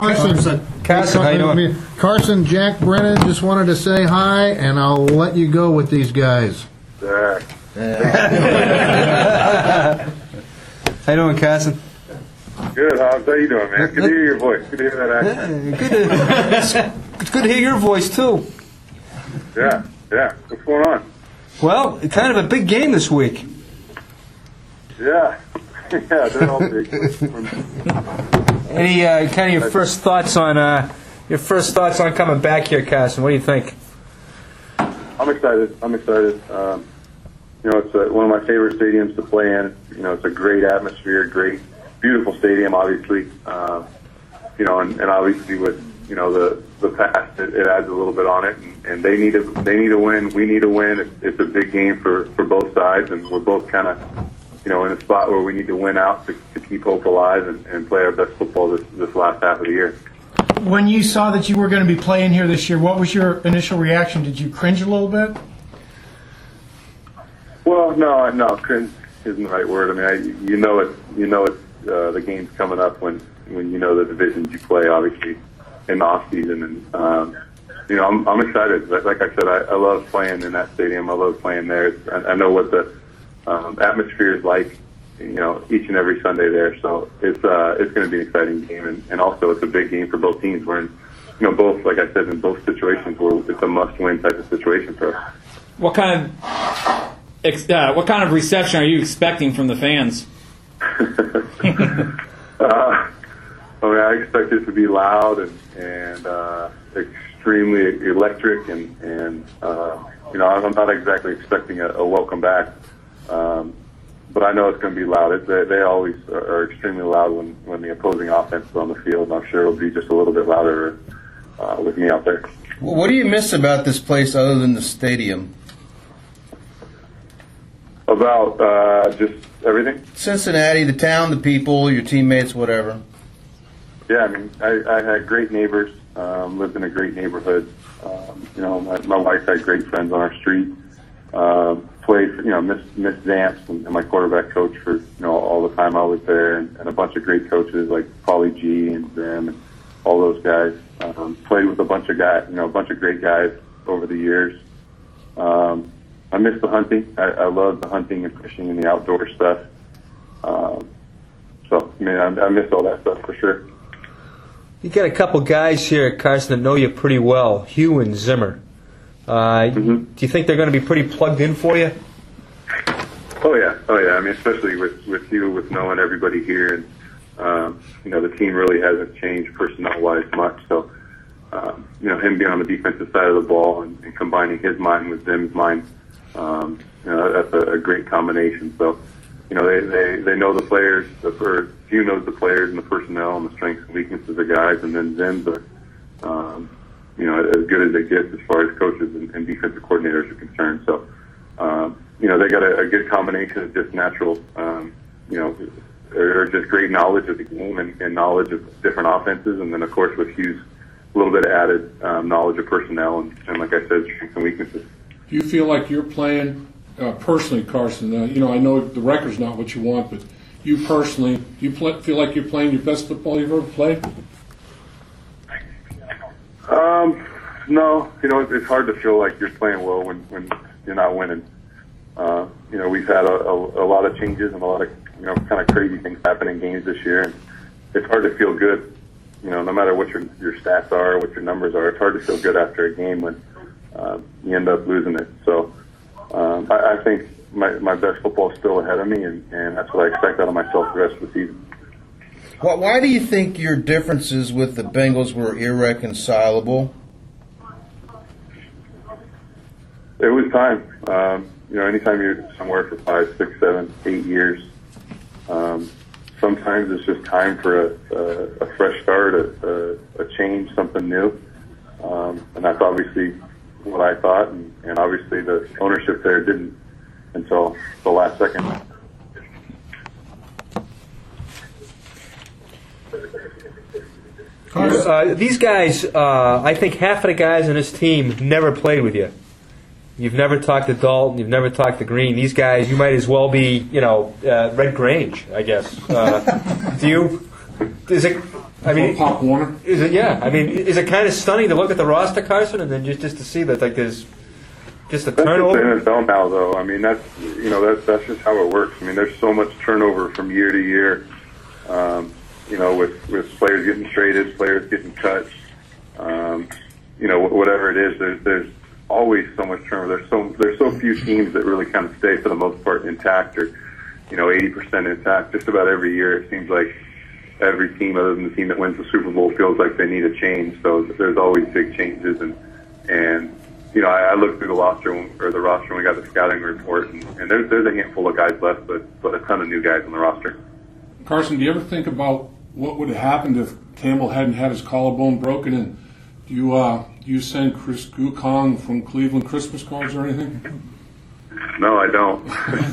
Carson, how you doing? Carson, Jack Brennan just wanted to say hi, and I'll let you go with these guys. How you doing, Carson? Good, Hobbs. How you doing, man? Good to hear your voice. Good to hear that accent. It's good to hear your voice, too. Yeah. What's going on? Well, kind of a big game this week. Yeah, they're all big. Any kind of your first thoughts on coming back here, Carson? What do you think? I'm excited. It's one of my favorite stadiums to play in. It's a great atmosphere, great, beautiful stadium, obviously. And obviously with the past, it adds a little bit on it. And they need to win. We need to win. It's a big game for both sides, and we're both kind of in a spot where we need to win out to keep hope alive and play our best football this last half of the year. When you saw that you were going to be playing here this year, what was your initial reaction? Did you cringe a little bit? Well, no, cringe isn't the right word. I mean, it's the game's coming up when you know the divisions you play, obviously, in the off season, and I'm excited. Like I said, I love playing in that stadium. I love playing there. I know what the atmosphere is like, each and every Sunday there. So it's going to be an exciting game, and also it's a big game for both teams. We're in, both, like I said, in both situations where it's a must-win type of situation for us. What kind of reception are you expecting from the fans? I expect it to be loud and extremely electric, and I'm not exactly expecting a welcome back. But I know it's going to be loud. They always are extremely loud when the opposing offense is on the field, and I'm sure it'll be just a little bit louder with me out there. What do you miss about this place other than the stadium? About just everything? Cincinnati, the town, the people, your teammates, whatever. Yeah, I mean, I had great neighbors, lived in a great neighborhood. My wife had great friends on our street. Played for, Miss Zamps and my quarterback coach for, all the time I was there, and a bunch of great coaches like Paulie G and them and all those guys. Played with a bunch of guys, a bunch of great guys over the years. I miss the hunting. I love the hunting and fishing and the outdoor stuff. I miss all that stuff for sure. You got a couple guys here, Carson, that know you pretty well, Hugh and Zimmer. Do you think they're going to be pretty plugged in for you? Oh yeah. I mean, especially with Hugh, with knowing everybody here, and the team really hasn't changed personnel-wise much. So, him being on the defensive side of the ball and combining his mind with Zim's mind, that's a great combination. So, they know the players. Hugh knows the players and the personnel and the strengths and weaknesses of guys, and then Zim's as good as it gets as far as coaches and defensive coordinators are concerned. So, they got a good combination of just natural, or just great knowledge of the game and knowledge of different offenses, and then of course with Hughes, a little bit of added knowledge of personnel and like I said, strengths and weaknesses. Do you feel like you're playing personally, Carson? I know the record's not what you want, but you personally, do you feel like you're playing your best football you've ever played? No, it's hard to feel like you're playing well when you're not winning. We've had a lot of changes and a lot of, kind of crazy things happen in games this year, and it's hard to feel good, no matter what your stats are, what your numbers are. It's hard to feel good after a game when you end up losing it. So I think my best football is still ahead of me, and that's what I expect out of myself the rest of the season. Why do you think your differences with the Bengals were irreconcilable? It was time. Anytime you're somewhere for 5, 6, 7, 8 years, sometimes it's just time for a fresh start, a change, something new. And that's obviously what I thought, and obviously the ownership there didn't until the last second. These guys, I think half of the guys on this team never played with you. You've never talked to Dalton. You've never talked to Green. These guys, you might as well be, Red Grange, I guess. Do you? I mean, Pop Warner. is it? Yeah. I mean, is it kind of stunning to look at the roster, Carson, and then just to see that like there's just a That's turnover? just the NFL now, though. I mean, that's that's just how it works. I mean, there's so much turnover from year to year. With players getting traded, players getting cut. Whatever it is, there's always so much turnover. There's so few teams that really kind of stay for the most part intact, or 80% intact. Just about every year, it seems like every team, other than the team that wins the Super Bowl, feels like they need a change. So there's always big changes, and I looked through the roster when we got the scouting report, and there's a handful of guys left, but a ton of new guys on the roster. Carson, do you ever think about what would have happened if Campbell hadn't had his collarbone broken? And do you send Chris Gukong from Cleveland Christmas cards or anything? No, I don't.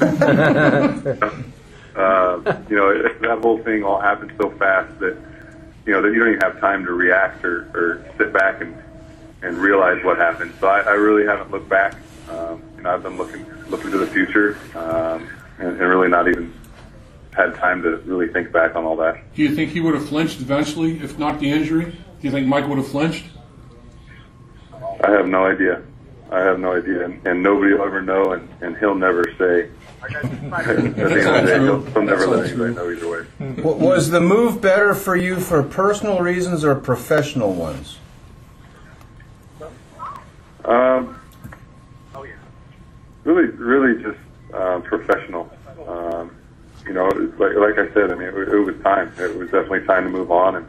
That whole thing all happened so fast that that you don't even have time to react or sit back and realize what happened. So I really haven't looked back. I've been looking to the future and really not even had time to really think back on all that. Do you think he would have flinched eventually, if not the injury? Do you think Mike would have flinched? I have no idea. And nobody will ever know, and he'll never say. At the end of the day, he'll never let anybody know either way. Was the move better for you for personal reasons or professional ones? Really just professional. Like I said, I mean, it was time. It was definitely time to move on, and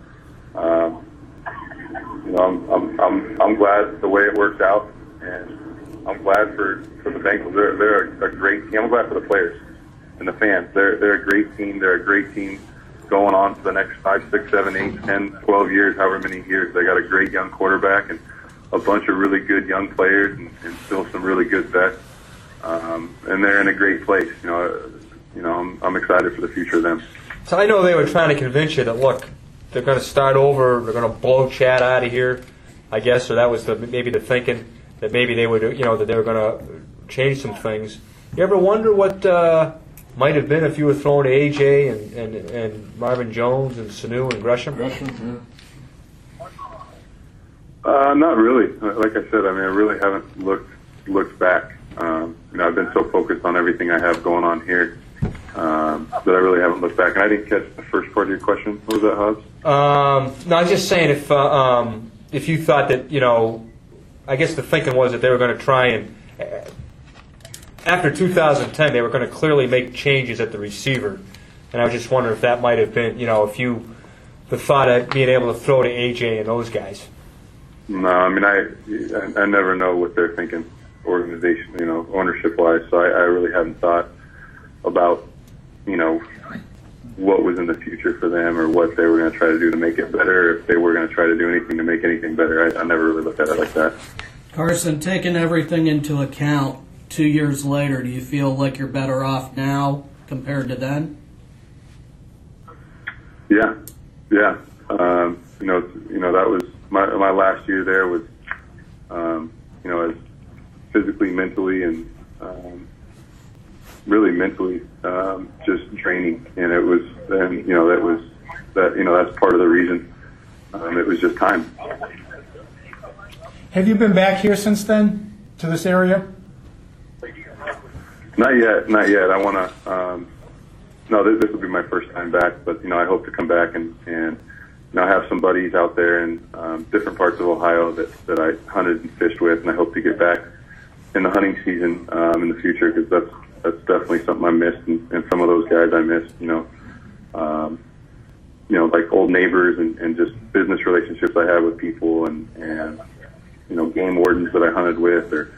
I'm glad the way it worked out, and I'm glad for the Bengals. They're a great team. I'm glad for the players and the fans. They're a great team. They're a great team going on for the next 5, 6, 7, 8, 10, 12 years, however many years. They got a great young quarterback and a bunch of really good young players, and still some really good vets. And they're in a great place. I'm excited for the future of them. So I know they were trying to convince you that, look, they're going to start over, they're going to blow Chad out of here, I guess, or that was maybe the thinking, that maybe they would, that they were going to change some things. You ever wonder what might have been if you were throwing to A.J. and Marvin Jones and Sanu and Gresham? Not really. Like I said, I mean, I really haven't looked back. I've been so focused on everything I have going on here that I really haven't looked back. And I didn't catch the first part of your question. What was that, Hobbs? No, I was just saying if you thought that, I guess the thinking was that they were going to try and, after 2010, they were going to clearly make changes at the receiver. And I was just wondering if that might have been, the thought of being able to throw to A.J. and those guys. No, I mean, I never know what they're thinking, organization, ownership-wise. So I really haven't thought about, what was in the future for them or what they were going to try to do to make it better, if they were going to try to do anything to make anything better. I never really looked at it like that. Carson, taking everything into account, 2 years later, do you feel like you're better off now compared to then? Yeah. That was my last year there was, as physically, mentally, and really mentally, just draining. And it was, that's part of the reason. It was just time. Have you been back here since then, to this area? Not yet. I want to. No, this will be my first time back, but I hope to come back and have some buddies out there in different parts of Ohio that I hunted and fished with, and I hope to get back in the hunting season in the future, because that's definitely something I missed, and some of those guys I missed. Like old neighbors and just business relationships I have with people, and game wardens that I hunted with, or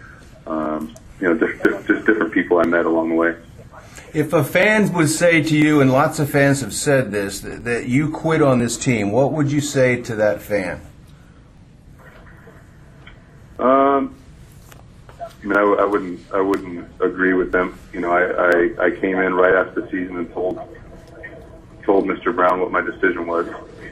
just different people I met along the way. If a fan would say to you, and lots of fans have said this, that you quit on this team, what would you say to that fan? I wouldn't agree with them. I came in right after the season and told Mr. Brown what my decision was.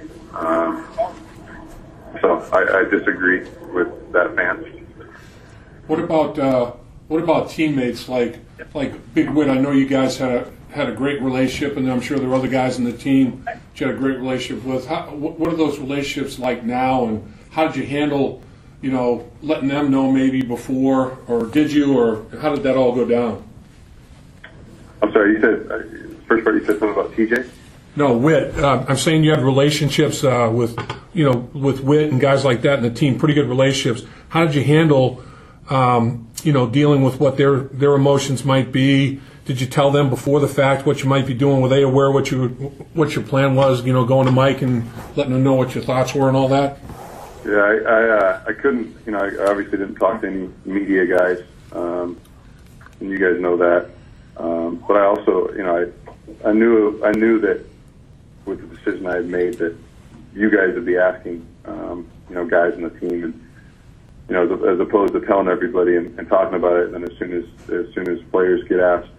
So I disagree with that fan. What about teammates like Big Win? I know you guys had had a great relationship, and I'm sure there were other guys in the team that you had a great relationship with. What are those relationships like now, and how did you handle, letting them know maybe before, or did you, or how did that all go down? I'm sorry, you said, first part you said something about TJ? No, Whit. I'm saying you had relationships with Whit and guys like that in the team, pretty good relationships. How did you handle, dealing with what their emotions might be? Did you tell them before the fact what you might be doing? Were they aware what your plan was? Going to Mike and letting them know what your thoughts were and all that. Yeah, I couldn't. I obviously didn't talk to any media guys, and you guys know that. But I also, I knew that with the decision I had made that you guys would be asking, guys in the team, and as opposed to telling everybody and talking about it, and then as soon as players get asked,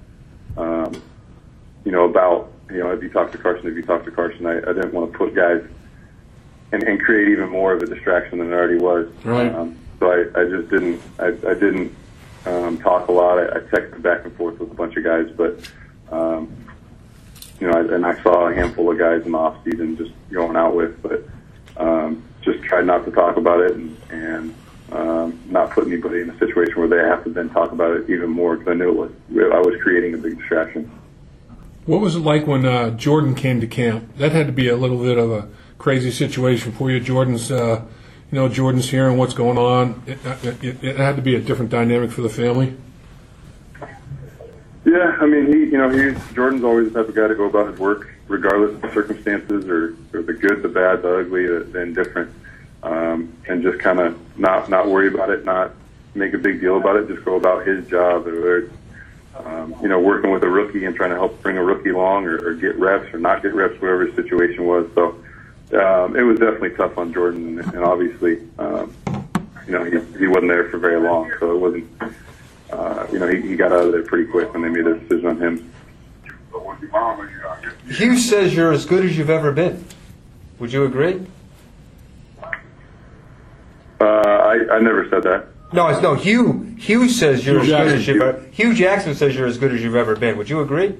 about, if you talk to Carson, I didn't want to put guys and create even more of a distraction than it already was. Right. So I just didn't. I didn't talk a lot. I texted back and forth with a bunch of guys, but and I saw a handful of guys in the off season just going out with, but just tried not to talk about it and not put anybody in a situation where they have to then talk about it even more, because I knew I was creating a big distraction. What was it like when Jordan came to camp? That had to be a little bit of a crazy situation for you. Jordan's hearing what's going on. It had to be a different dynamic for the family. Yeah, I mean, Jordan's always the type of guy to go about his work, regardless of the circumstances or the good, the bad, the ugly, the indifferent, and just kind of not worry about it, not make a big deal about it, just go about his job. Whether it's, working with a rookie and trying to help bring a rookie along, or get reps or not get reps, whatever his situation was. So it was definitely tough on Jordan, and obviously, he wasn't there for very long, so it wasn't. He got out of there pretty quick when they made a decision on him. Hugh says you're as good as you've ever been. Would you agree? I never said that. No. Hugh says you're as good as you've ever. Hugh Jackson says you're as good as you've ever been. Would you agree?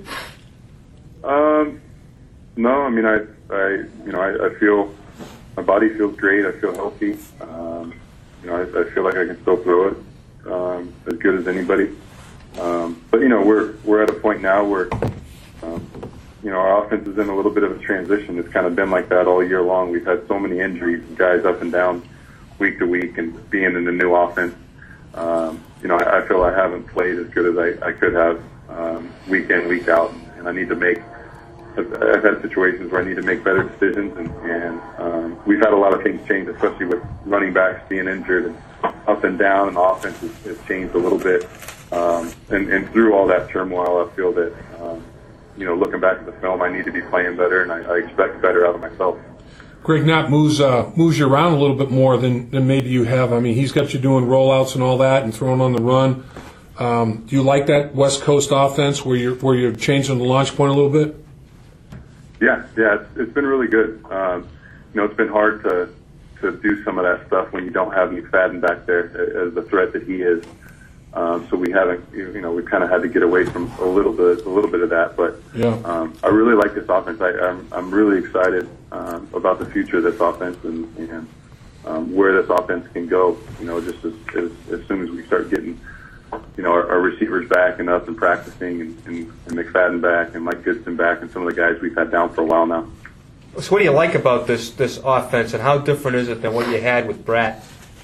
No. I mean, I feel my body feels great. I feel healthy. I feel like I can still throw it as good as anybody. But we're at a point now where our offense is in a little bit of a transition. It's kind of been like that all year long. We've had so many injuries, guys up and down week to week, and being in the new offense. I feel I haven't played as good as I could have week in, week out, and I need to make. I've had situations where I need to make better decisions, and we've had a lot of things change, especially with running backs being injured and up and down, and the offense has changed a little bit. And through all that turmoil, I feel that, looking back at the film, I need to be playing better, and I expect better out of myself. Greg Knapp moves you around a little bit more than maybe you have. I mean, he's got you doing rollouts and all that and throwing on the run. Do you like that West Coast offense where you're changing the launch point a little bit? Yeah, it's been really good. It's been hard to do some of that stuff when you don't have McFadden back there as the threat that he is. So we haven't, we've kind of had to get away from a little bit of that. But yeah. I really like this offense. I'm really excited about the future of this offense and where this offense can go. Just as soon as we start getting, our receivers back and up and practicing, and McFadden back and Mike Goodson back, and some of the guys we've had down for a while now. So what do you like about this offense, and how different is it than what you had with Bratt?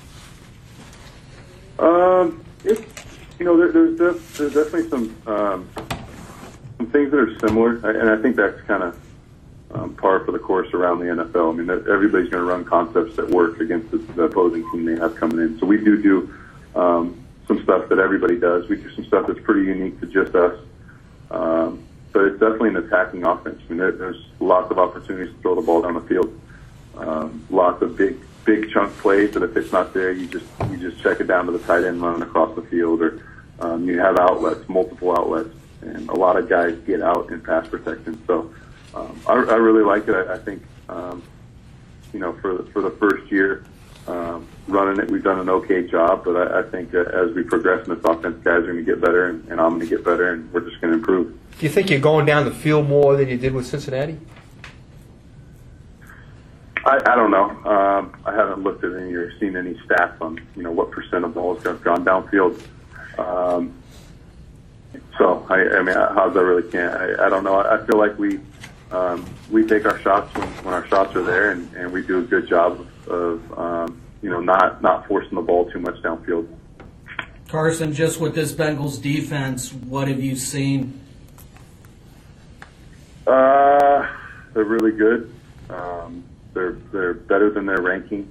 There's definitely some things that are similar, and I think that's kind of par for the course around the NFL. I mean, everybody's going to run concepts that work against the opposing team they have coming in. So we do some stuff that everybody does. We do some stuff that's pretty unique to just us. But it's definitely an attacking offense. I mean, there's lots of opportunities to throw the ball down the field. Lots of big chunk plays that if it's not there, you just check it down to the tight end running across the field, or you have outlets, multiple outlets, and a lot of guys get out in pass protection. So I really like it. I think for the first year, running we've done an okay job, but I think as we progress in this offense, guys are going to get better, and I'm going to get better, and we're just going to improve. Do you think you're going down the field more than you did with Cincinnati? I don't know. I haven't looked at any or seen any stats on what percent of balls have gone downfield. So I mean, how's I really can't. I don't know. I feel like we take our shots when our shots are there, and we do a good job of not forcing the ball too much downfield. Carson, just with this Bengals defense, what have you seen? They're really good. They're better than their ranking.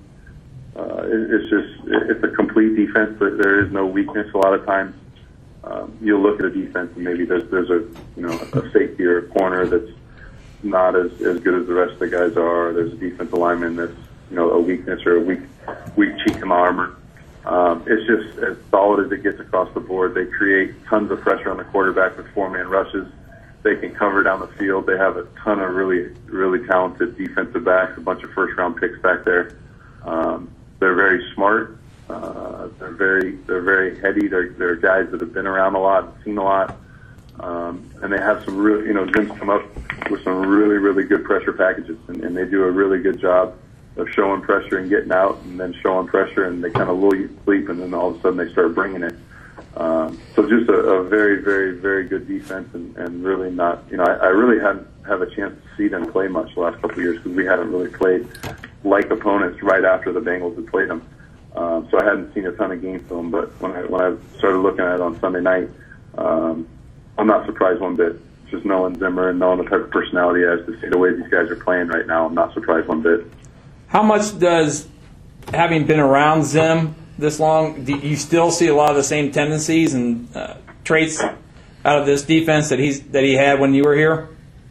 It's a complete defense, but there is no weakness. A lot of times, you'll look at a defense and maybe there's a safety or a corner that's not as good as the rest of the guys are. There's a defensive lineman that's a weakness or a weak cheek in the armor. It's just as solid as it gets across the board. They create tons of pressure on the quarterback with 4-man rushes. They can cover down the field. They have a ton of really, really talented defensive backs, a bunch of first-round picks back there. They're very smart. They're very heady. They're guys that have been around a lot, seen a lot, and they have some really, Zim's come up with some really, really good pressure packages, and they do a really good job of showing pressure and getting out, and then showing pressure, and they kind of lull you to sleep, and then all of a sudden they start bringing it. So just a very, very, very good defense, and really not, I really hadn't have a chance to see them play much the last couple of years because we hadn't really played like opponents right after the Bengals had played them. So I hadn't seen a ton of game film, but when I started looking at it on Sunday night, I'm not surprised one bit. Just knowing Zimmer and knowing the type of personality he has, to see the way these guys are playing right now, I'm not surprised one bit. How much does, having been around Zim this long, do you still see a lot of the same tendencies and traits out of this defense that he had when you were here?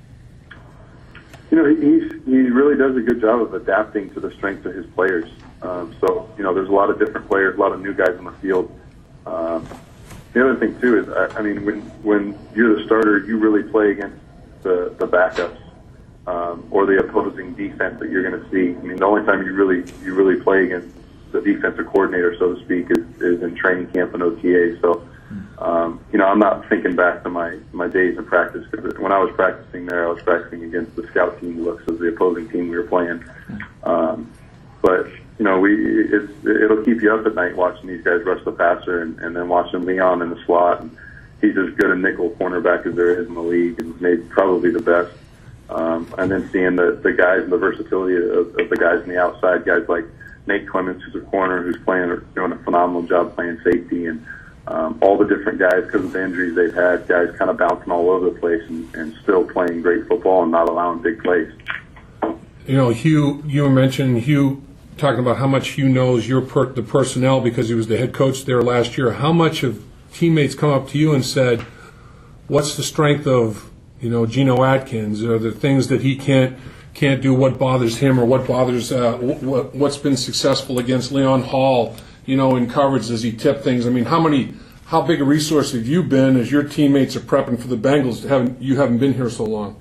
He really does a good job of adapting to the strengths of his players. So there's a lot of different players, a lot of new guys on the field. The other thing too is, I mean, when you're the starter, you really play against the backups or the opposing defense that you're going to see. I mean, the only time you really play against the defensive coordinator, so to speak, is in training camp and OTA. So, I'm not thinking back to my days of practice, because when I was practicing there, I was practicing against the scout team looks of the opposing team we were playing. But it'll keep you up at night watching these guys rush the passer, and then watching Leon in the slot. And he's as good a nickel cornerback as there is in the league, and maybe probably the best. And then seeing the guys and the versatility of the guys on the outside, guys like Nate Clements, who's a corner, who's doing a phenomenal job playing safety, and all the different guys, because of the injuries they've had, guys kind of bouncing all over the place and still playing great football and not allowing big plays. Hugh, you mentioned Hugh talking about how much Hugh knows the personnel because he was the head coach there last year. How much have teammates come up to you and said, what's the strength of Geno Atkins? Are there things that he can't do? What bothers him, or what bothers what's been successful against Leon Hall? In coverage, does he tip things? I mean, how big a resource have you been as your teammates are prepping for the Bengals? You haven't been here so long.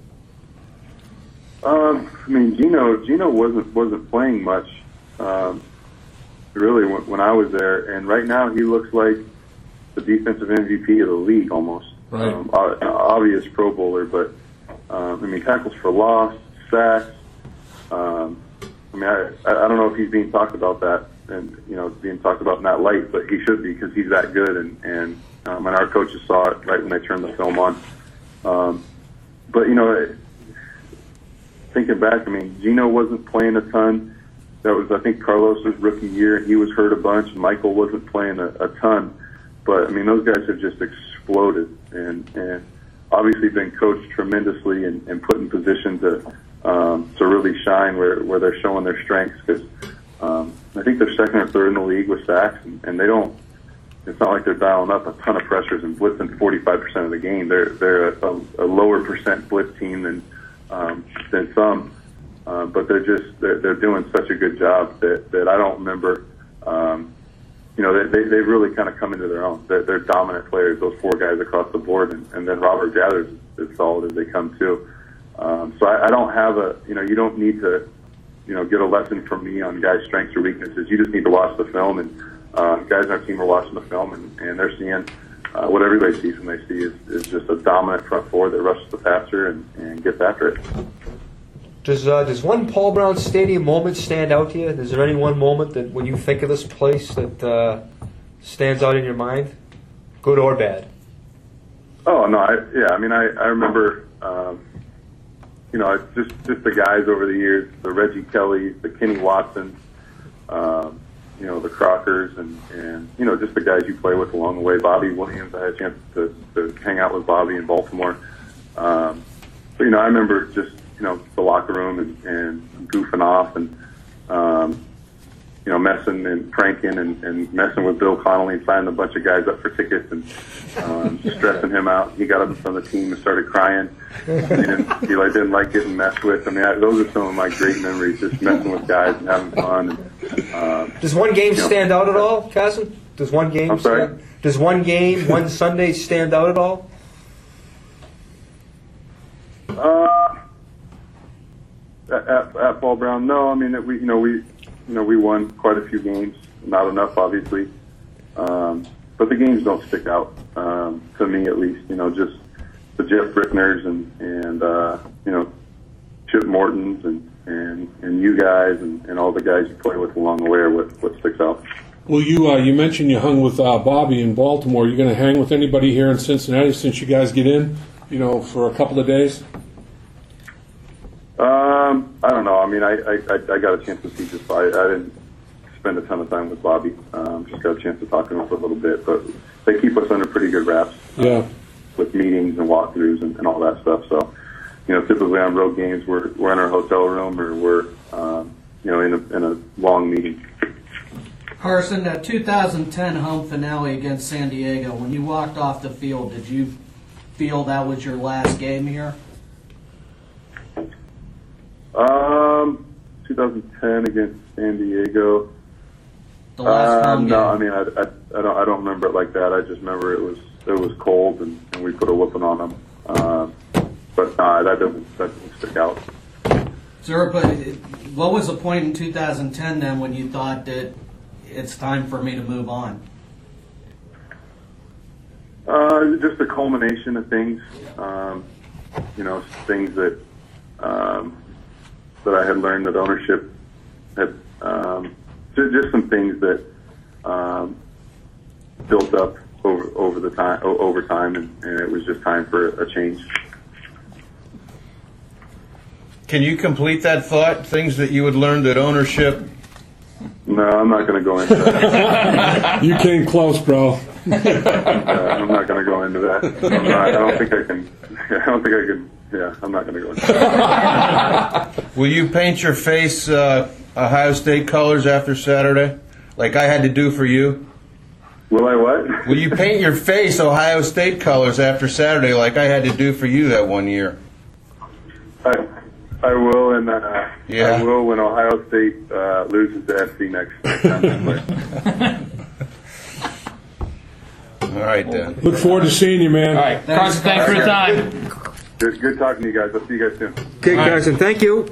I mean, Geno wasn't playing much, really, when I was there, and right now he looks like the defensive MVP of the league almost. Right. An obvious Pro Bowler, but tackles for loss, sacks. I don't know if he's being talked about that, and being talked about in that light, but he should be, because he's that good, and our coaches saw it right when they turned the film on. But thinking back, Geno wasn't playing a ton. That was, I think, Carlos's rookie year, and he was hurt a bunch, and Michael wasn't playing a ton. But those guys have just exploded, and obviously been coached tremendously and put in position to really shine where they're showing their strengths. Because I think they're second or third in the league with sacks, and they don't. It's not like they're dialing up a ton of pressures and blitzing 45% of the game. They're a lower percent blitz team than some, but they're doing such a good job that I don't remember. They've really kind of come into their own. They're dominant players, those four guys across the board, and then Robert Gathers is solid as they come too. So I don't have you don't need to get a lesson from me on guys' strengths or weaknesses. You just need to watch the film, and guys in our team are watching the film, and they're seeing what everybody sees when they see is just a dominant front four that rushes the passer and gets after it. Does one Paul Brown Stadium moment stand out to you? Is there any one moment that when you think of this place that stands out in your mind, good or bad? Oh no, I remember, just the guys over the years, the Reggie Kellys, the Kenny Watsons, the Crockers, and just the guys you play with along the way. Bobby Williams, I had a chance to hang out with Bobby in Baltimore. I remember just the locker room and goofing off and messing and pranking and messing with Bill Connolly and signing a bunch of guys up for tickets and stressing him out. He got up in front of the team and started crying. He didn't like getting messed with. I mean, those are some of my great memories, just messing with guys and having fun. And, does one game stand out at all, Carson? Does one game? I'm sorry? Does one game, one Sunday stand out at all? At Paul Brown, no. I mean, we won quite a few games. Not enough, obviously, but the games don't stick out to me, at least. Just the Jeff Brickners and Chip Mortons and you guys and all the guys you play with along the way are what sticks out. Well, you mentioned you hung with Bobby in Baltimore. Are you going to hang with anybody here in Cincinnati since you guys get in, for a couple of days? I don't know. I mean, I got a chance to see just I didn't spend a ton of time with Bobby. Just got a chance to talk to him for a little bit, but they keep us under pretty good wraps. Yeah. With meetings and walkthroughs and all that stuff. So, typically on road games, we're in our hotel room or we're in a long meeting. Carson, that 2010 home finale against San Diego, when you walked off the field, did you feel that was your last game here? 2010 against San Diego. The last home game. No, I mean I don't remember it like that. I just remember it was cold and we put a whooping on them. But that doesn't stick out. Sir, but what was the point in 2010 then when you thought that it's time for me to move on? Just a culmination of things. Things that that I had learned that ownership had just some things that built up over time, and it was just time for a change. Can you complete that thought? Things that you would learn that ownership. No, I'm not going to go into that. You came close, bro. I'm not going to go into that. I don't think I can. Yeah, I'm not going to go into that. Will you paint your face Ohio State colors after Saturday, like I had to do for you? Will I what? Will you paint your face Ohio State colors after Saturday, like I had to do for you that one year? I will, and yeah. I will when Ohio State loses to SC next time they play. All right, then. Look forward to seeing you, man. All right, Carson, thanks for your time. Good talking to you guys. I'll see you guys soon. Okay, Carson, thank you.